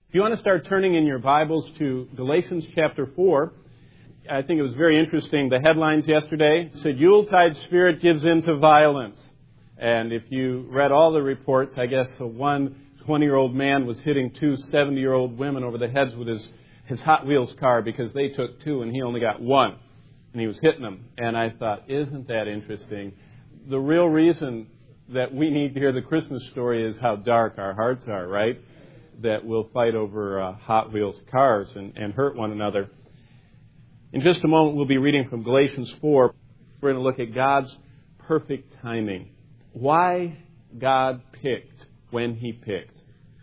If you want to start turning in your Bibles to Galatians chapter 4, I think it was very interesting. The headlines yesterday said, Yuletide spirit gives in to violence. And if you read all the reports, I guess one 20-year-old man was hitting two 70-year-old women over the heads with his Hot Wheels car because they took two and he only got one. And he was hitting them. And I thought, isn't that interesting? The real reason that we need to hear the Christmas story is how dark our hearts are, right? That we'll fight over Hot Wheels cars and hurt one another. In just a moment, we'll be reading from Galatians 4. We're going to look at God's perfect timing. Why God picked when He picked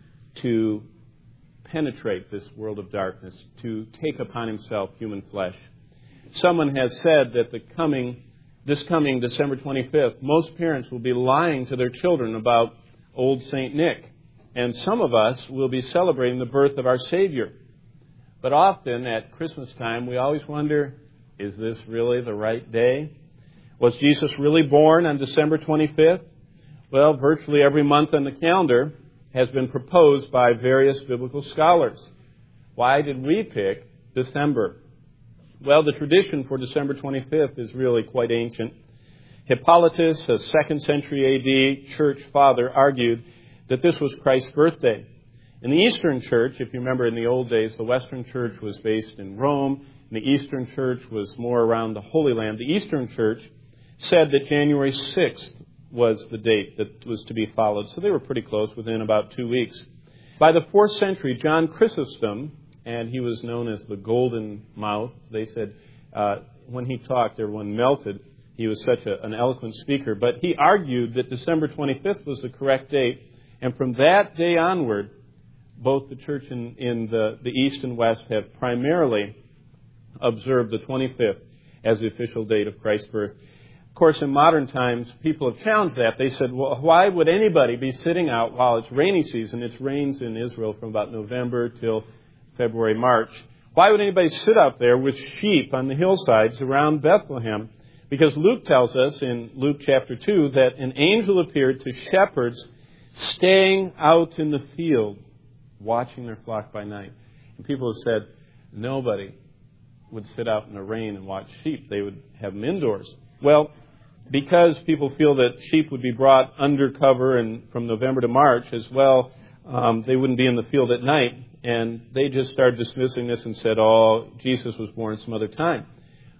to penetrate this world of darkness, to take upon Himself human flesh. Someone has said that this coming December 25th, most parents will be lying to their children about old St. Nick. And some of us will be celebrating the birth of our Savior. But often at Christmas time, we always wonder, is this really the right day? Was Jesus really born on December 25th? Well, virtually every month on the calendar has been proposed by various biblical scholars. Why did we pick December? Well, the tradition for December 25th is really quite ancient. Hippolytus, a 2nd century AD church father, argued that this was Christ's birthday. In the Eastern Church, if you remember in the old days, the Western Church was based in Rome, and the Eastern Church was more around the Holy Land. The Eastern Church said that January 6th was the date that was to be followed, so they were pretty close, within about 2 weeks. By the 4th century, John Chrysostom, and he was known as the Golden Mouth, they said when he talked, everyone melted. He was such an eloquent speaker, but he argued that December 25th was the correct date. And from that day onward, both the church in the East and West have primarily observed the 25th as the official date of Christ's birth. Of course, in modern times, people have challenged that. They said, well, why would anybody be sitting out while it's rainy season? It rains in Israel from about November till February, March. Why would anybody sit out there with sheep on the hillsides around Bethlehem? Because Luke tells us in Luke chapter 2 that an angel appeared to shepherds staying out in the field, watching their flock by night. And people have said nobody would sit out in the rain and watch sheep. They would have them indoors. Well, because people feel that sheep would be brought under cover and from November to March as well, they wouldn't be in the field at night. And they just started dismissing this and said, oh, Jesus was born some other time.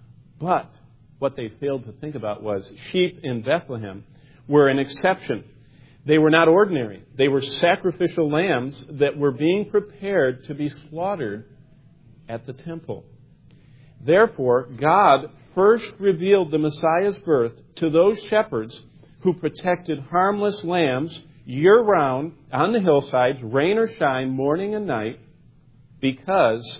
But what they failed to think about was sheep in Bethlehem were an exception. They were not ordinary. They were sacrificial lambs that were being prepared to be slaughtered at the temple. Therefore, God first revealed the Messiah's birth to those shepherds who protected harmless lambs year-round on the hillsides, rain or shine, morning and night, because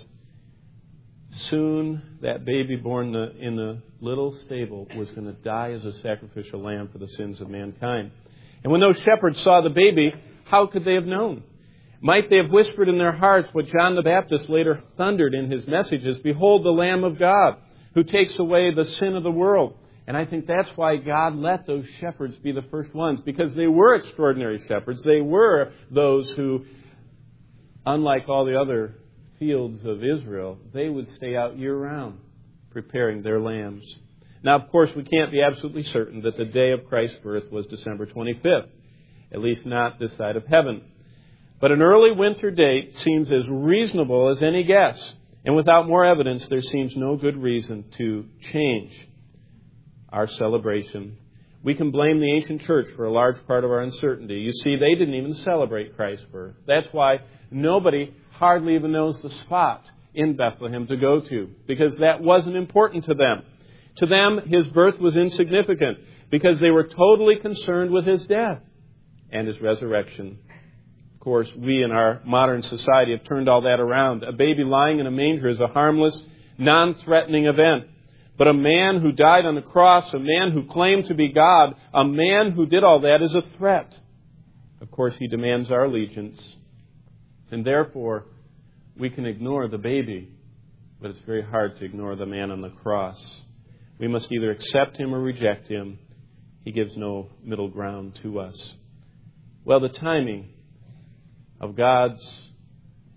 soon that baby born in the little stable was going to die as a sacrificial lamb for the sins of mankind. And when those shepherds saw the baby, how could they have known? Might they have whispered in their hearts what John the Baptist later thundered in his messages, behold the Lamb of God, who takes away the sin of the world. And I think that's why God let those shepherds be the first ones, because they were extraordinary shepherds. They were those who, unlike all the other fields of Israel, they would stay out year-round preparing their lambs. Now, of course, we can't be absolutely certain that the day of Christ's birth was December 25th, at least not this side of heaven. But an early winter date seems as reasonable as any guess, and without more evidence, there seems no good reason to change our celebration. We can blame the ancient church for a large part of our uncertainty. You see, they didn't even celebrate Christ's birth. That's why nobody hardly even knows the spot in Bethlehem to go to, because that wasn't important to them. To them, His birth was insignificant because they were totally concerned with His death and His resurrection. Of course, we in our modern society have turned all that around. A baby lying in a manger is a harmless, non-threatening event. But a man who died on the cross, a man who claimed to be God, a man who did all that is a threat. Of course, He demands our allegiance. And therefore, we can ignore the baby, but it's very hard to ignore the man on the cross. We must either accept Him or reject Him. He gives no middle ground to us. Well, the timing of God's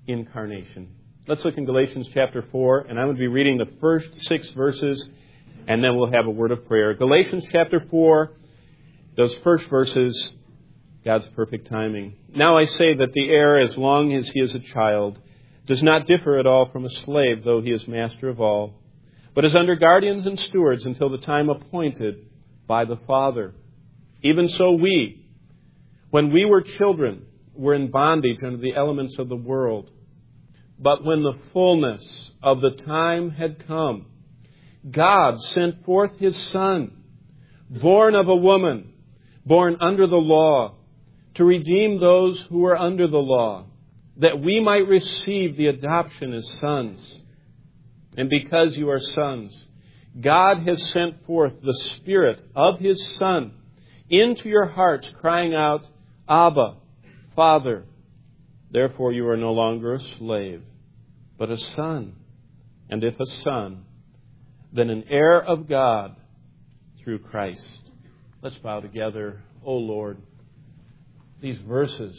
incarnation. Let's look in Galatians chapter 4, and I'm going to be reading the first 6 verses, and then we'll have a word of prayer. Galatians chapter 4, those first verses, God's perfect timing. Now I say that the heir, as long as he is a child, does not differ at all from a slave, though he is master of all, but is under guardians and stewards until the time appointed by the Father. Even so we, when we were children, were in bondage under the elements of the world. But when the fullness of the time had come, God sent forth His Son, born of a woman, born under the law, to redeem those who were under the law, that we might receive the adoption as sons. And because you are sons, God has sent forth the Spirit of His Son into your hearts, crying out, Abba, Father. Therefore you are no longer a slave, but a son. And if a son, then an heir of God through Christ. Let's bow together. O Lord, these verses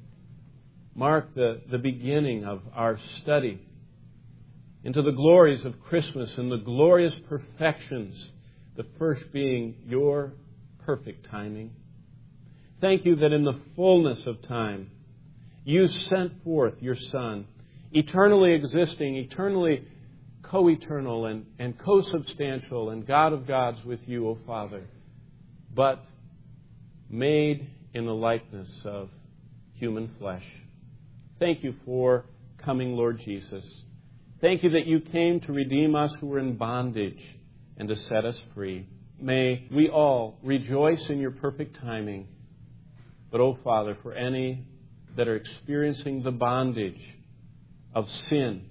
mark the beginning of our study into the glories of Christmas and the glorious perfections, the first being your perfect timing. Thank you that in the fullness of time, you sent forth your Son, eternally existing, eternally co-eternal and co-substantial and God of gods with you, O Father, but made in the likeness of human flesh. Thank you for coming, Lord Jesus. Thank you that you came to redeem us who were in bondage and to set us free. May we all rejoice in your perfect timing. But, oh Father, for any that are experiencing the bondage of sin,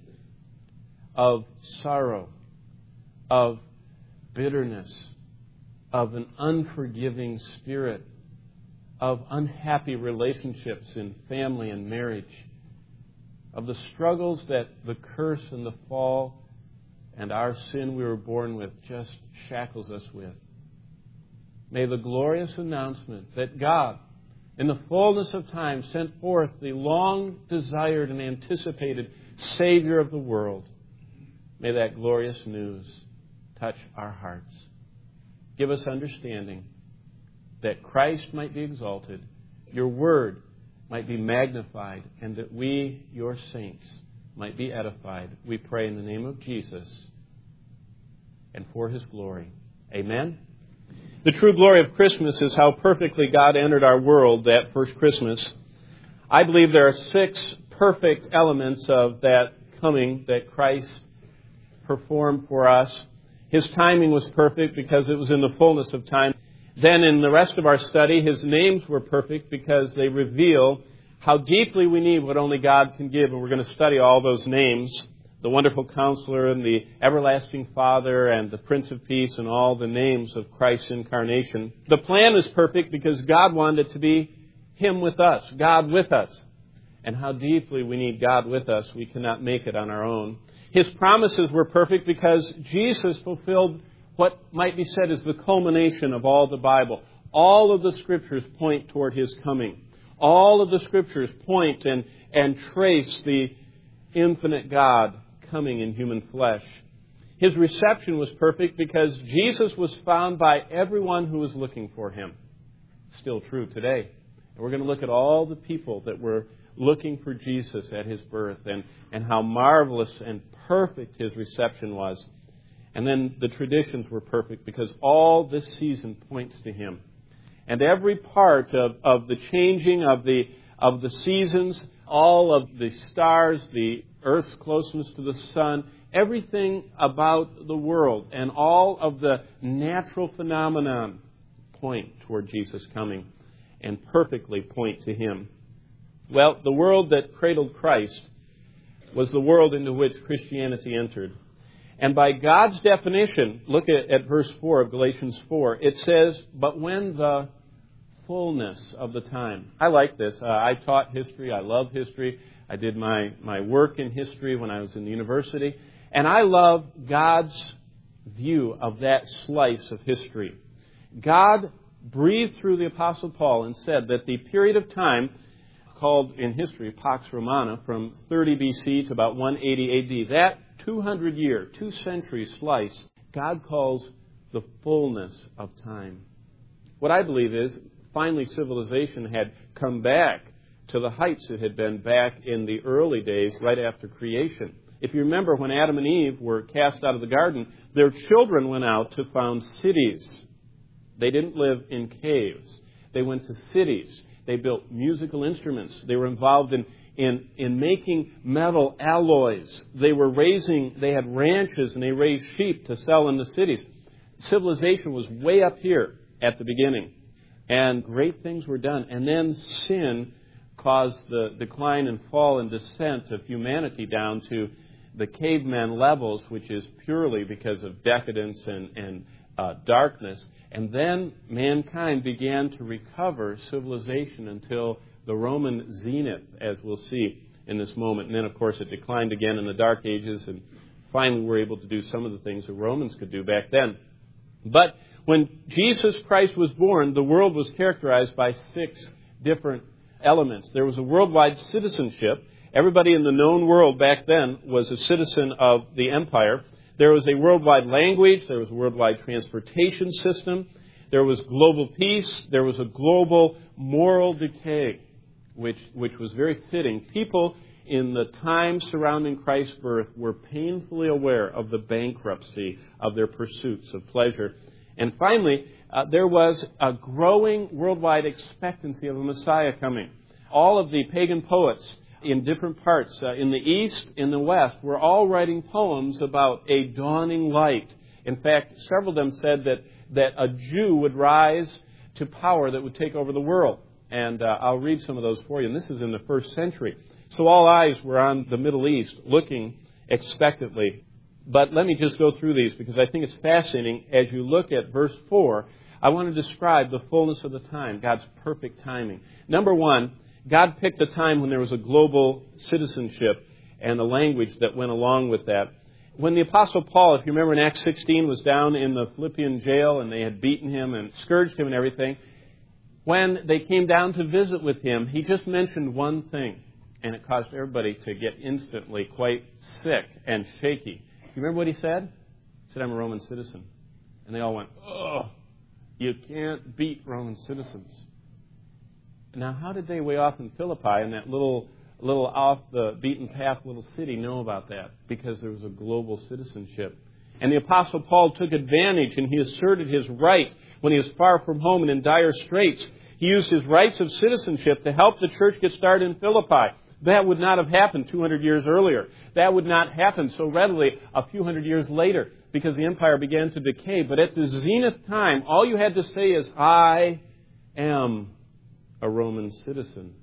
of sorrow, of bitterness, of an unforgiving spirit, of unhappy relationships in family and marriage, of the struggles that the curse and the fall and our sin we were born with just shackles us with. May the glorious announcement that God, in the fullness of time, sent forth the long-desired and anticipated Savior of the world, may that glorious news touch our hearts. Give us understanding that Christ might be exalted, your Word might be magnified, and that we, your saints, might be edified. We pray in the name of Jesus and for His glory. Amen. The true glory of Christmas is how perfectly God entered our world that first Christmas. I believe there are 6 perfect elements of that coming that Christ performed for us. His timing was perfect because it was in the fullness of time. Then in the rest of our study, His names were perfect because they reveal how deeply we need what only God can give. And we're going to study all those names, the Wonderful Counselor and the Everlasting Father and the Prince of Peace and all the names of Christ's incarnation. The plan is perfect because God wanted it to be Him with us, God with us. And how deeply we need God with us. We cannot make it on our own. His promises were perfect because Jesus fulfilled what might be said is the culmination of all the Bible. All of the Scriptures point toward His coming. All of the Scriptures point and trace the infinite God coming in human flesh. His reception was perfect because Jesus was found by everyone who was looking for Him. Still true today. And we're going to look at all the people that were looking for Jesus at His birth and how marvelous and perfect His reception was. And then the traditions were perfect because all this season points to Him. And every part of the changing of the seasons, all of the stars, the earth's closeness to the sun, everything about the world and all of the natural phenomenon point toward Jesus coming and perfectly point to Him. Well, the world that cradled Christ was the world into which Christianity entered. And by God's definition, look at verse 4 of Galatians 4, it says, but when the fullness of the time. I like this. I taught history. I love history. I did my work in history when I was in the university. And I love God's view of that slice of history. God breathed through the Apostle Paul and said that the period of time called in history Pax Romana, from 30 BC to about 180 AD. That 200-year, 2-century slice, God calls the fullness of time. What I believe is, finally civilization had come back to the heights it had been back in the early days, right after creation. If you remember, when Adam and Eve were cast out of the garden, their children went out to found cities. They didn't live in caves. They went to cities. They built musical instruments. They were involved in making metal alloys. They had ranches, and they raised sheep to sell in the cities. Civilization was way up here at the beginning, and great things were done. And then sin caused the decline and fall and descent of humanity down to the caveman levels, which is purely because of decadence and darkness. And then mankind began to recover civilization until the Roman zenith, as we'll see in this moment. And then, of course, it declined again in the Dark Ages, and finally we're able to do some of the things the Romans could do back then. But when Jesus Christ was born, the world was characterized by 6 different elements. There was a worldwide citizenship. Everybody in the known world back then was a citizen of the empire. There was a worldwide language. There was a worldwide transportation system. There was global peace. There was a global moral decay, which was very fitting. People in the time surrounding Christ's birth were painfully aware of the bankruptcy of their pursuits of pleasure. And finally, there was a growing worldwide expectancy of a Messiah coming. All of the pagan poets in different parts, in the East, in the West, were all writing poems about a dawning light. In fact, several of them said that a Jew would rise to power that would take over the world. And I'll read some of those for you. And this is in the 1st century. So all eyes were on the Middle East, looking expectantly. But let me just go through these, because I think it's fascinating. As you look at verse 4, I want to describe the fullness of the time, God's perfect timing. Number 1, God picked a time when there was a global citizenship and a language that went along with that. When the Apostle Paul, if you remember in Acts 16, was down in the Philippian jail and they had beaten him and scourged him and everything, when they came down to visit with him, he just mentioned one thing, and it caused everybody to get instantly quite sick and shaky. You remember what he said? He said, "I'm a Roman citizen." And they all went, "Oh, you can't beat Roman citizens." Now, how did they way off in Philippi, in that little off the beaten path little city, know about that? Because there was a global citizenship. And the Apostle Paul took advantage, and he asserted his right when he was far from home and in dire straits. He used his rights of citizenship to help the church get started in Philippi. That would not have happened 200 years earlier. That would not happen so readily a few hundred years later, because the empire began to decay. But at the zenith time, all you had to say is, "I am a Roman citizen."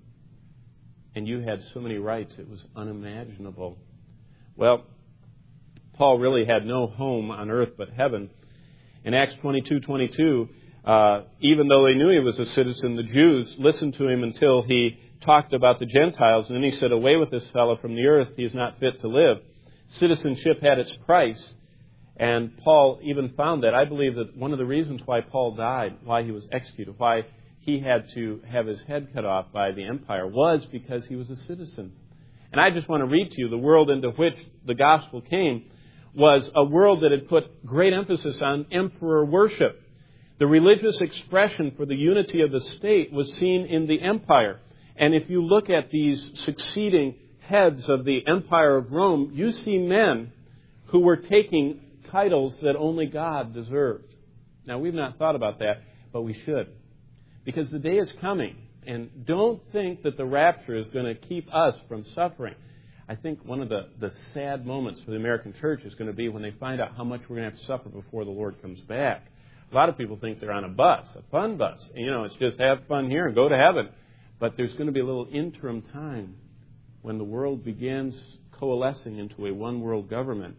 And you had so many rights, it was unimaginable. Well, Paul really had no home on earth but heaven. In Acts 22:22, even though they knew he was a citizen, the Jews listened to him until he talked about the Gentiles. And then he said, "Away with this fellow from the earth, he is not fit to live." Citizenship had its price. And Paul even found that. I believe that one of the reasons why Paul died, why he was executed, why he had to have his head cut off by the empire, was because he was a citizen. And I just want to read to you, the world into which the gospel came was a world that had put great emphasis on emperor worship. The religious expression for the unity of the state was seen in the empire. And if you look at these succeeding heads of the Empire of Rome, you see men who were taking titles that only God deserved. Now, we've not thought about that, but we should. Because the day is coming, and don't think that the rapture is going to keep us from suffering. I think one of the sad moments for the American church is going to be when they find out how much we're going to have to suffer before the Lord comes back. A lot of people think they're on a bus, a fun bus. And, it's just have fun here and go to heaven. But there's going to be a little interim time when the world begins coalescing into a one-world government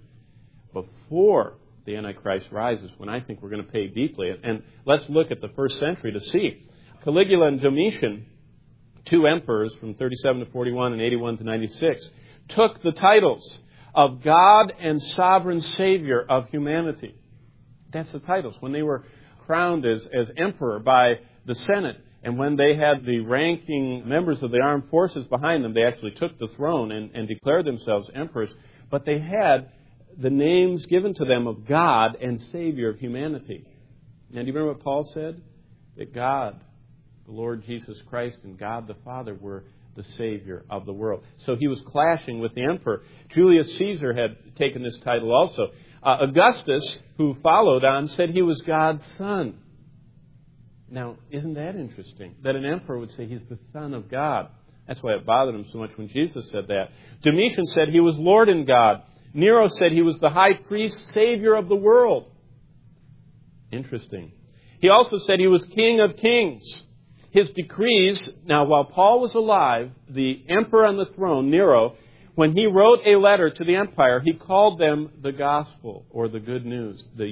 before the Antichrist rises, when I think we're going to pay deeply. And let's look at the 1st century to see. Caligula and Domitian, 2 emperors from 37 to 41 and 81 to 96, took the titles of God and Sovereign Savior of humanity. That's the titles. When they were crowned as emperor by the Senate, And when they had the ranking members of the armed forces behind them, they actually took the throne and declared themselves emperors. But they had the names given to them of God and Savior of humanity. Now, do you remember what Paul said? That God, the Lord Jesus Christ, and God the Father were the Savior of the world. So he was clashing with the emperor. Julius Caesar had taken this title also. Augustus, who followed on, said he was God's son. Now, isn't that interesting? That an emperor would say he's the Son of God. That's why it bothered him so much when Jesus said that. Domitian said he was Lord and God. Nero said he was the high priest, Savior of the world. Interesting. He also said he was King of kings. His decrees, now while Paul was alive, the emperor on the throne, Nero, when he wrote a letter to the empire, he called them the gospel, or the good news, the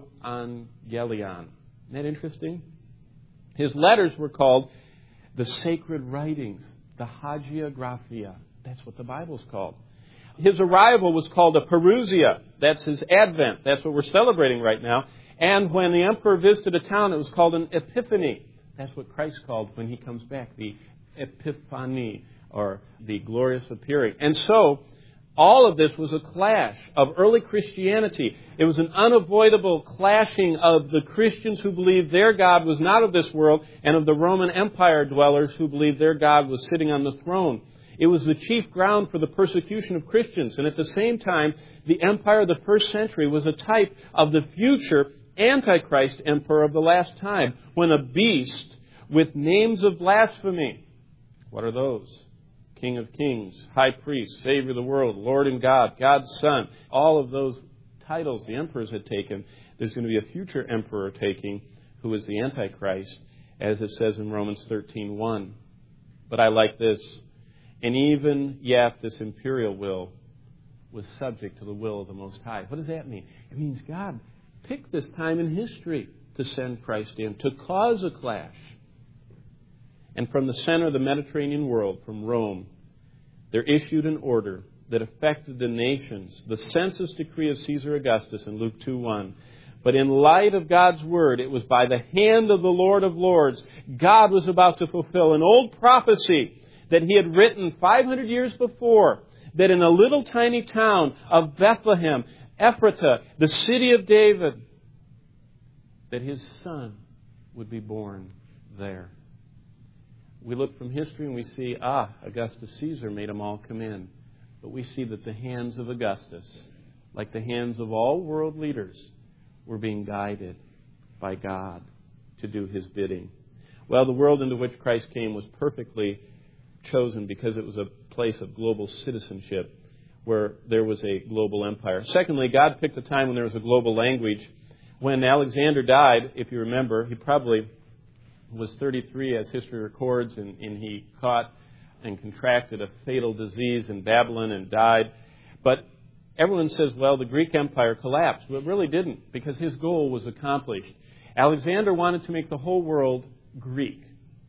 euangelion. Isn't that interesting? His letters were called the sacred writings, the Hagiographa. That's what the Bible's called. His arrival was called a Parousia. That's his advent. That's what we're celebrating right now. And when the emperor visited a town, it was called an Epiphany. That's what Christ called when he comes back, the Epiphany, or the glorious appearing. And so, all of this was a clash of early Christianity. It was an unavoidable clashing of the Christians who believed their God was not of this world, and of the Roman Empire dwellers who believed their God was sitting on the throne. It was the chief ground for the persecution of Christians. And at the same time, the empire of the first century was a type of the future Antichrist emperor of the last time, when a beast with names of blasphemy. What are those? King of kings, high priest, Savior of the world, Lord and God, God's Son. All of those titles the emperors had taken, there's going to be a future emperor taking, who is the Antichrist, as it says in Romans 13:1. But I like this. And even yet this imperial will was subject to the will of the Most High. What does that mean? It means God picked this time in history to send Christ in, to cause a clash. And from the center of the Mediterranean world, from Rome, there issued an order that affected the nations, the census decree of Caesar Augustus in Luke 2:1. But in light of God's word, it was by the hand of the Lord of Lords, God was about to fulfill an old prophecy that he had written 500 years before, that in a little tiny town of Bethlehem, Ephratah, the city of David, that his son would be born there. We look from history and we see, Augustus Caesar made them all come in. But we see that the hands of Augustus, like the hands of all world leaders, were being guided by God to do his bidding. Well, the world into which Christ came was perfectly chosen because it was a place of global citizenship where there was a global empire. Secondly, God picked a time when there was a global language. When Alexander died, if you remember, he probably was 33 as history records, and he caught and contracted a fatal disease in Babylon and died. But everyone says, well, the Greek Empire collapsed. But it really didn't, because his goal was accomplished. Alexander wanted to make the whole world Greek.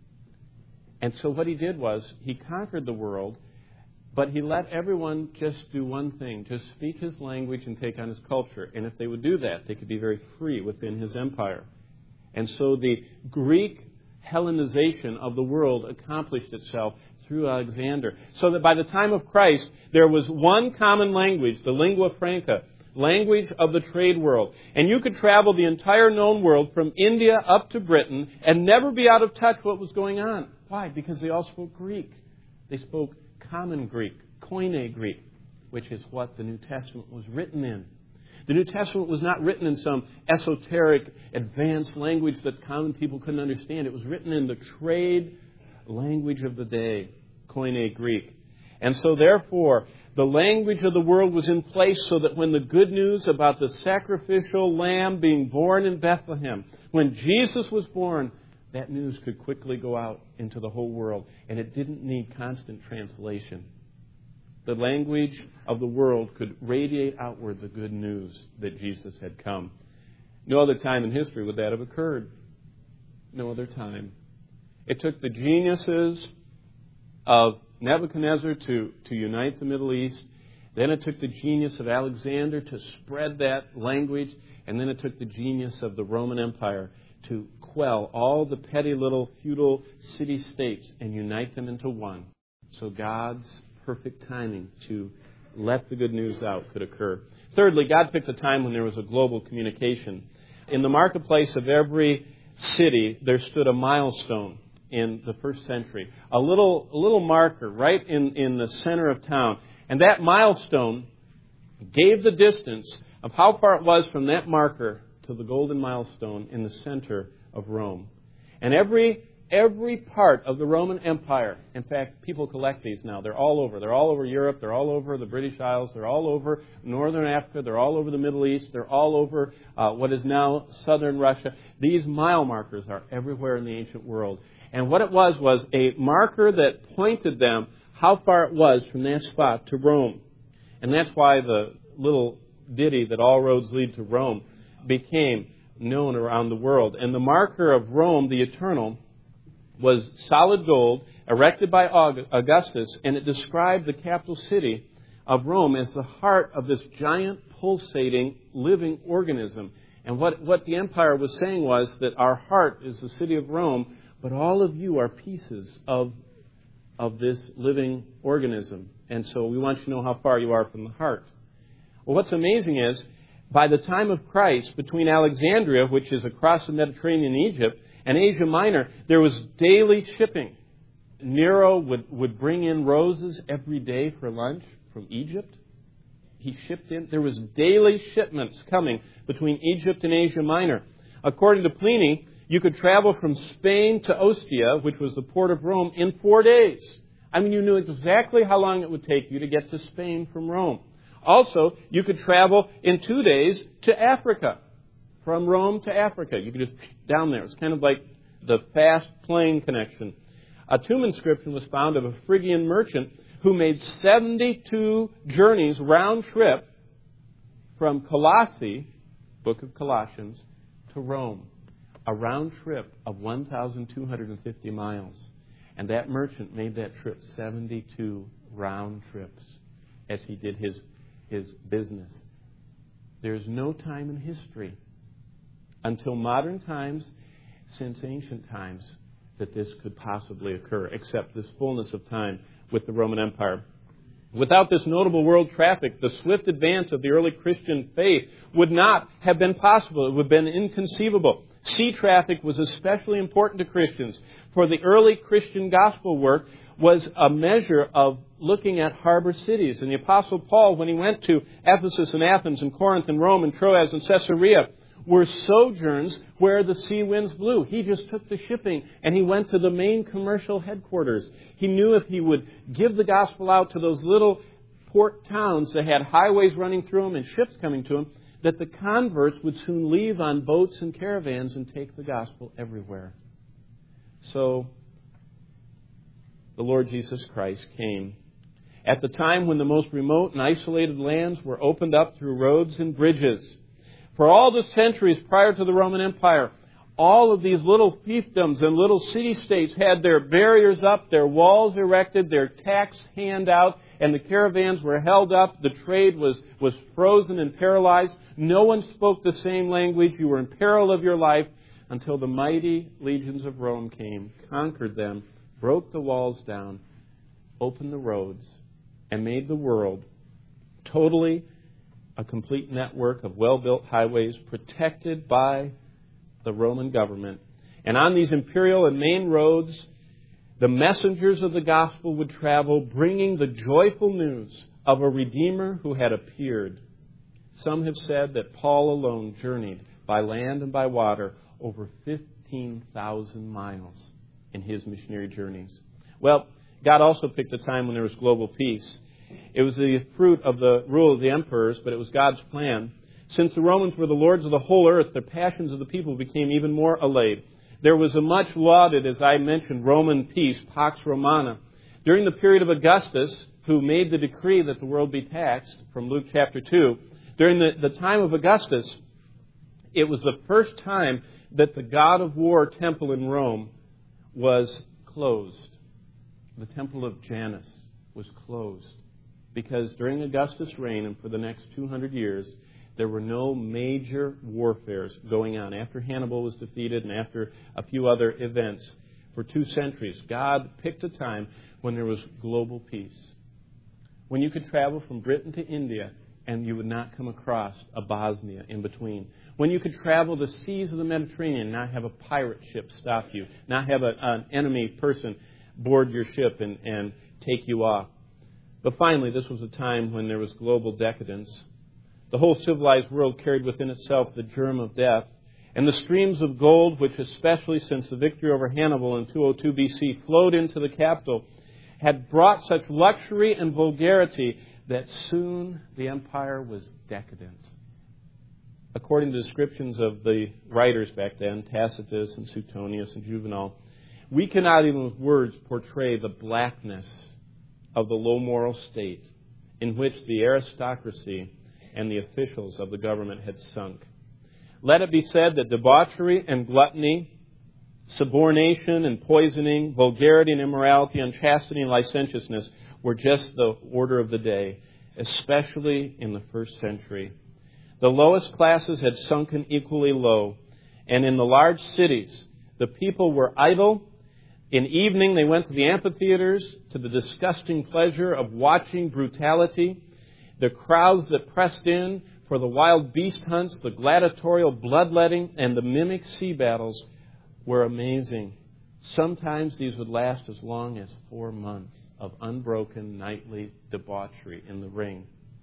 And so what he did was, he conquered the world, but he let everyone just do one thing, just speak his language and take on his culture. And if they would do that, they could be very free within his empire. And so the Greek Hellenization of the world accomplished itself through Alexander. So that by the time of Christ, there was one common language, the lingua franca, language of the trade world. And you could travel the entire known world from India up to Britain and never be out of touch with what was going on. Why? Because they all spoke Greek. They spoke common Greek, Koine Greek, which is what the New Testament was written in. The New Testament was not written in some esoteric, advanced language that common people couldn't understand. It was written in the trade language of the day, Koine Greek. And so therefore, the language of the world was in place so that when the good news about the sacrificial lamb being born in Bethlehem, when Jesus was born, that news could quickly go out into the whole world. And it didn't need constant translation. The language of the world could radiate outward the good news that Jesus had come. No other time in history would that have occurred. No other time. It took the geniuses of Nebuchadnezzar to unite the Middle East. Then it took the genius of Alexander to spread that language. And then it took the genius of the Roman Empire to quell all the petty little feudal city-states and unite them into one. So God's perfect timing to let the good news out could occur. Thirdly, God picked a time when there was a global communication. In the marketplace of every city, there stood a milestone in the first century. A little marker right in the center of town. And that milestone gave the distance of how far it was from that marker to the golden milestone in the center of Rome. And every part of the Roman Empire, in fact, people collect these now. They're all over. They're all over Europe. They're all over the British Isles. They're all over northern Africa. They're all over the Middle East. They're all over what is now southern Russia. These mile markers are everywhere in the ancient world. And what it was a marker that pointed them how far it was from that spot to Rome. And that's why the little ditty that all roads lead to Rome became known around the world. And the marker of Rome, the eternal, was solid gold erected by Augustus, and it described the capital city of Rome as the heart of this giant, pulsating, living organism. And what the empire was saying was that our heart is the city of Rome, but all of you are pieces of this living organism. And so we want you to know how far you are from the heart. Well, what's amazing is, by the time of Christ, between Alexandria, which is across the Mediterranean in Egypt, and Asia Minor, there was daily shipping. Nero would bring in roses every day for lunch from Egypt. He shipped in. There was daily shipments coming between Egypt and Asia Minor. According to Pliny, you could travel from Spain to Ostia, which was the port of Rome, in 4 days. I mean, you knew exactly how long it would take you to get to Spain from Rome. Also, you could travel in 2 days to Africa. From Rome to Africa. You could just down there. It's kind of like the fast plane connection. A tomb inscription was found of a Phrygian merchant who made 72 journeys round trip from Colossae, Book of Colossians, to Rome. A round trip of 1,250 miles. And that merchant made that trip 72 round trips as he did his business. There's no time in history until modern times, since ancient times, that this could possibly occur, except this fullness of time with the Roman Empire. Without this notable world traffic, the swift advance of the early Christian faith would not have been possible. It would have been inconceivable. Sea traffic was especially important to Christians, for the early Christian gospel work was a measure of looking at harbor cities. And the Apostle Paul, when he went to Ephesus and Athens and Corinth and Rome and Troas and Caesarea, were sojourns where the sea winds blew. He just took the shipping and he went to the main commercial headquarters. He knew if he would give the gospel out to those little port towns that had highways running through them and ships coming to them, that the converts would soon leave on boats and caravans and take the gospel everywhere. So, the Lord Jesus Christ came at the time when the most remote and isolated lands were opened up through roads and bridges. For all the centuries prior to the Roman Empire, all of these little fiefdoms and little city-states had their barriers up, their walls erected, their tax hand out, and the caravans were held up. The trade was frozen and paralyzed. No one spoke the same language. You were in peril of your life until the mighty legions of Rome came, conquered them, broke the walls down, opened the roads, and made the world totally a complete network of well-built highways protected by the Roman government. And on these imperial and main roads, the messengers of the gospel would travel, bringing the joyful news of a Redeemer who had appeared. Some have said that Paul alone journeyed by land and by water over 15,000 miles in his missionary journeys. Well, God also picked a time when there was global peace. It was the fruit of the rule of the emperors, but it was God's plan. Since the Romans were the lords of the whole earth, the passions of the people became even more allayed. There was a much lauded, as I mentioned, Roman peace, Pax Romana. During the period of Augustus, who made the decree that the world be taxed, from Luke chapter 2, during the time of Augustus, it was the first time that the God of War temple in Rome was closed. The temple of Janus was closed. Because during Augustus' reign and for the next 200 years, There were no major warfares going on. After Hannibal was defeated and after a few other events, for 2 centuries, God picked a time when there was global peace. When you could travel from Britain to India and you would not come across a Bosnia in between. When you could travel the seas of the Mediterranean and not have a pirate ship stop you, not have an enemy person board your ship and take you off. But finally, this was a time when there was global decadence. The whole civilized world carried within itself the germ of death. And the streams of gold, which especially since the victory over Hannibal in 202 BC flowed into the capital, had brought such luxury and vulgarity that soon the empire was decadent. According to descriptions of the writers back then, Tacitus and Suetonius and Juvenal, we cannot even with words portray the blackness of the low moral state in which the aristocracy and the officials of the government had sunk. Let it be said that debauchery and gluttony, subornation and poisoning, vulgarity and immorality, unchastity and licentiousness were just the order of the day, especially in the first century. The lowest classes had sunken equally low, and in the large cities, the people were idle. In evening, they went to the amphitheaters, to the disgusting pleasure of watching brutality. The crowds that pressed in for the wild beast hunts, the gladiatorial bloodletting, and the mimic sea battles were amazing. Sometimes these would last as long as 4 months of unbroken nightly debauchery in the ring.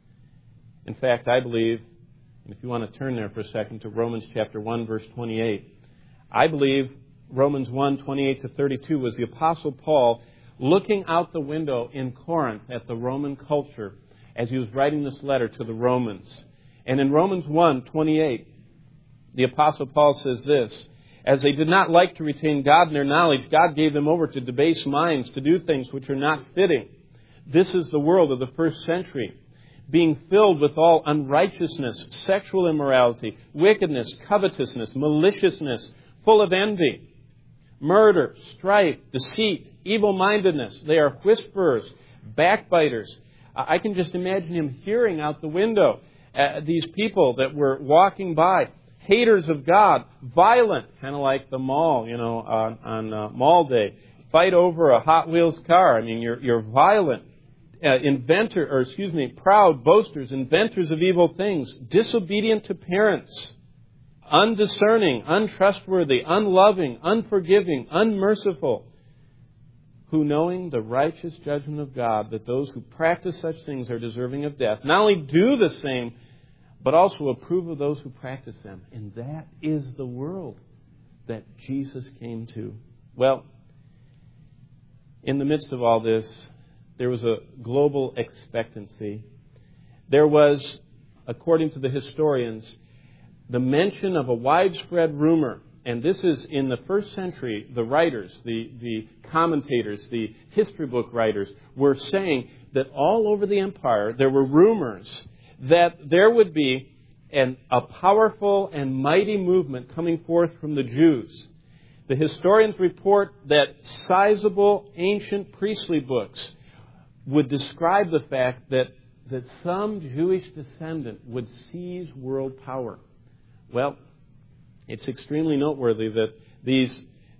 In fact, I believe, and if you want to turn there for a second to Romans chapter 1, verse 28, I believe Romans 1, 28 to 32 was the Apostle Paul looking out the window in Corinth at the Roman culture as he was writing this letter to the Romans. And in Romans 1, 28, the Apostle Paul says this, as they did not like to retain God in their knowledge, God gave them over to debased minds to do things which are not fitting. This is the world of the first century, being filled with all unrighteousness, sexual immorality, wickedness, covetousness, maliciousness, full of envy, murder, strife, deceit, evil-mindedness. They are whisperers, backbiters. I can just imagine him hearing out the window these people that were walking by, haters of God, violent, kind of like the mall, on mall day. Fight over a Hot Wheels car. I mean, you're violent. Proud, boasters, inventors of evil things, disobedient to parents, undiscerning, untrustworthy, unloving, unforgiving, unmerciful, who knowing the righteous judgment of God, that those who practice such things are deserving of death, not only do the same, but also approve of those who practice them. And that is the world that Jesus came to. Well, in the midst of all this, there was a global expectancy. There was, according to the historians, the mention of a widespread rumor. And this is in the first century, the writers, the commentators, the history book writers were saying that all over the empire there were rumors that there would be a powerful and mighty movement coming forth from the Jews. The historians report that sizable ancient priestly books would describe the fact that some Jewish descendant would seize world power. Well, it's extremely noteworthy that these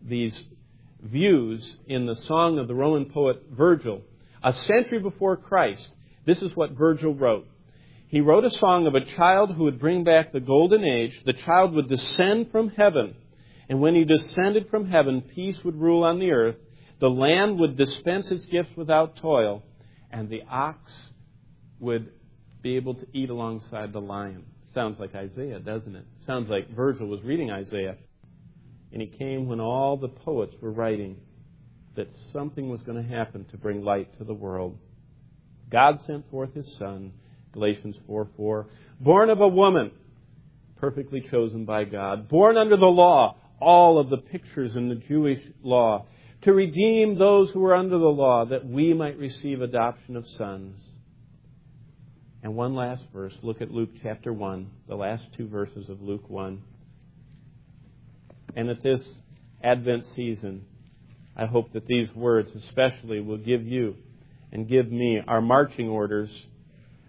views in the song of the Roman poet Virgil, a century before Christ, this is what Virgil wrote. He wrote a song of a child who would bring back the golden age. The child would descend from heaven, and when he descended from heaven, peace would rule on the earth. The land would dispense its gifts without toil, and the ox would be able to eat alongside the lion. Sounds like Isaiah, doesn't it? Sounds like Virgil was reading Isaiah. And he came when all the poets were writing that something was going to happen to bring light to the world. God sent forth His Son, Galatians 4:4, born of a woman, perfectly chosen by God, born under the law, all of the pictures in the Jewish law, to redeem those who were under the law, that we might receive adoption of sons. And one last verse. Look at Luke chapter 1, the last 2 verses of Luke 1. And at this Advent season, I hope that these words especially will give you and give me our marching orders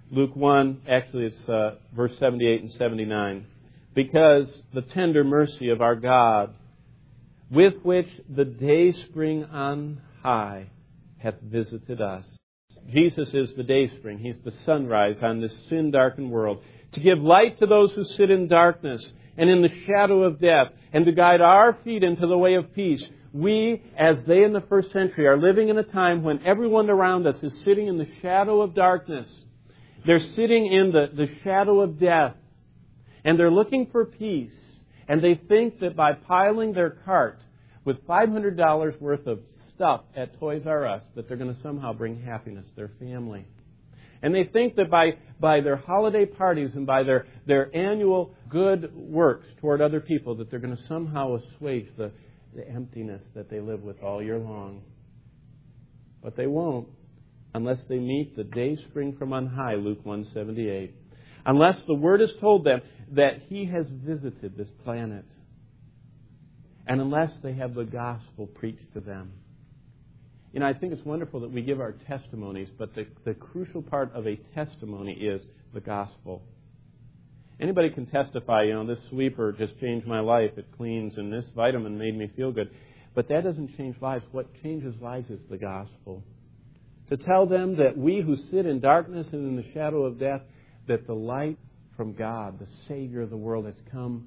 Luke 1, actually it's verse 78 and 79. Because the tender mercy of our God, with which the dayspring on high hath visited us. Jesus is the dayspring. He's the sunrise on this sin-darkened world, to give light to those who sit in darkness and in the shadow of death, and to guide our feet into the way of peace. We, as they in the first century, are living in a time when everyone around us is sitting in the shadow of darkness. They're sitting in the shadow of death, and they're looking for peace. And they think that by piling their cart with $500 worth of stuff at Toys R Us, that they're going to somehow bring happiness to their family. And they think that by their holiday parties and by their annual good works toward other people, that they're going to somehow assuage the emptiness that they live with all year long. But they won't unless they meet the dayspring from on high, Luke 1:78. Unless the word is told them that He has visited this planet. And unless they have the gospel preached to them. You know, I think it's wonderful that we give our testimonies, but the crucial part of a testimony is the gospel. Anybody can testify, this sweeper just changed my life, it cleans, and this vitamin made me feel good. But that doesn't change lives. What changes lives is the gospel. To tell them that we who sit in darkness and in the shadow of death, that the light from God, the Savior of the world, has come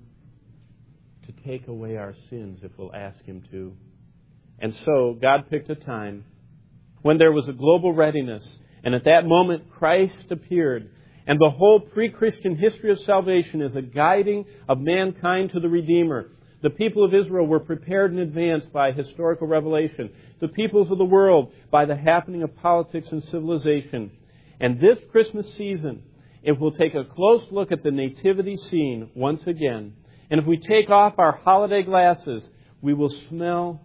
to take away our sins if we'll ask Him to. And so God picked a time when there was a global readiness, and at that moment Christ appeared. And the whole pre-Christian history of salvation is a guiding of mankind to the Redeemer. The people of Israel were prepared in advance by historical revelation. The peoples of the world by the happening of politics and civilization. And this Christmas season, if we'll take a close look at the nativity scene once again, and if we take off our holiday glasses, we will smell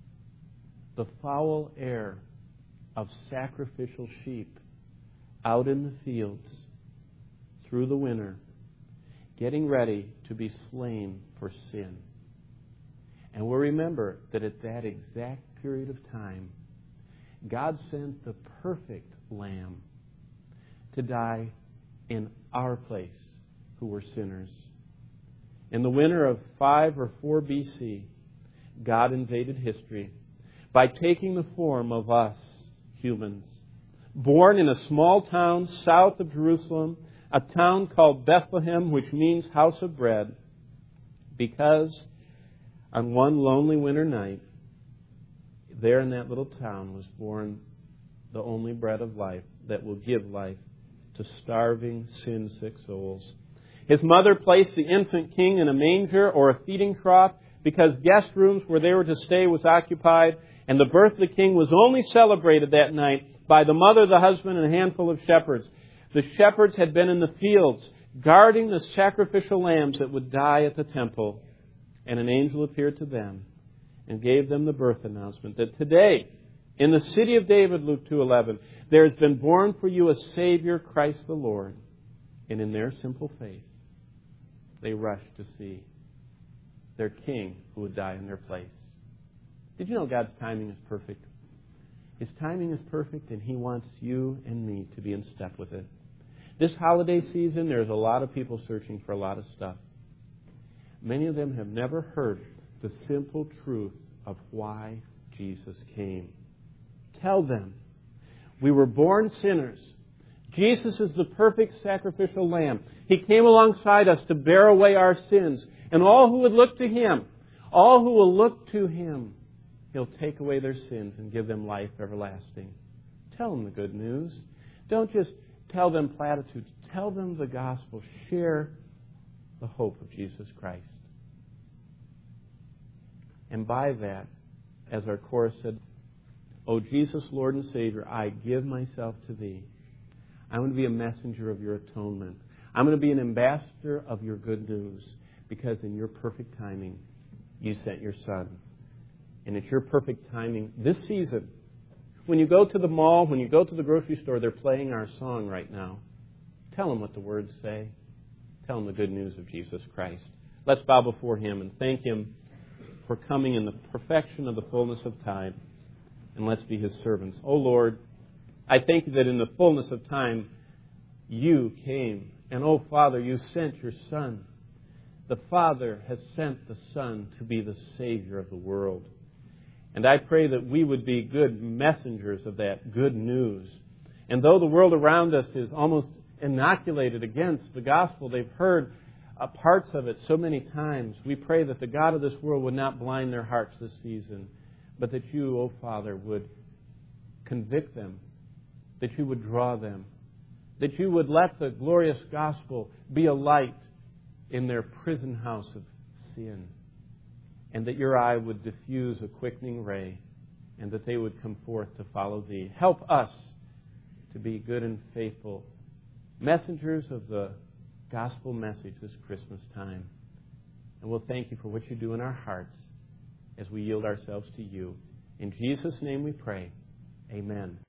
the foul air of sacrificial sheep out in the fields through the winter, getting ready to be slain for sin. And we'll remember that at that exact period of time, God sent the perfect Lamb to die in our place, who were sinners. In the winter of 5 or 4 BC, God invaded history by taking the form of us, humans. Born in a small town south of Jerusalem, a town called Bethlehem, which means house of bread, because on one lonely winter night, there in that little town was born the only bread of life that will give life to starving, sin-sick souls. His mother placed the infant king in a manger or a feeding trough because guest rooms where they were to stay was occupied, and the birth of the king was only celebrated that night by the mother, the husband, and a handful of shepherds. The shepherds had been in the fields guarding the sacrificial lambs that would die at the temple, and an angel appeared to them and gave them the birth announcement that today, in the city of David, Luke 2:11, there has been born for you a Savior, Christ the Lord. And in their simple faith, they rushed to see their King who would die in their place. Did you know God's timing is perfect? His timing is perfect, and He wants you and me to be in step with it. This holiday season, there's a lot of people searching for a lot of stuff. Many of them have never heard the simple truth of why Jesus came. Tell them, we were born sinners. Jesus is the perfect sacrificial lamb. He came alongside us to bear away our sins. And all who would look to Him, all who will look to Him, He'll take away their sins and give them life everlasting. Tell them the good news. Don't just tell them platitudes. Tell them the gospel. Share the hope of Jesus Christ. And by that, as our chorus said, O Jesus, Lord and Savior, I give myself to Thee. I'm going to be a messenger of Your atonement. I'm going to be an ambassador of Your good news, because in Your perfect timing, You sent Your Son. And it's Your perfect timing this season. When you go to the mall, when you go to the grocery store, they're playing our song right now. Tell them what the words say. Tell them the good news of Jesus Christ. Let's bow before Him and thank Him for coming in the perfection of the fullness of time. And let's be His servants. Oh Lord, I thank You that in the fullness of time, you came. And, oh, Father, you sent your Son. The Father has sent the Son to be the Savior of the world. And I pray that we would be good messengers of that good news. And though the world around us is almost inoculated against the gospel, they've heard parts of it so many times, we pray that the God of this world would not blind their hearts this season, but that you, oh Father, would convict them, that you would draw them, that you would let the glorious gospel be a light in their prison house of sin, and that your eye would diffuse a quickening ray, and that they would come forth to follow thee. Help us to be good and faithful messengers of the gospel message this Christmas time. And we'll thank you for what you do in our hearts as we yield ourselves to you. In Jesus' name we pray. Amen.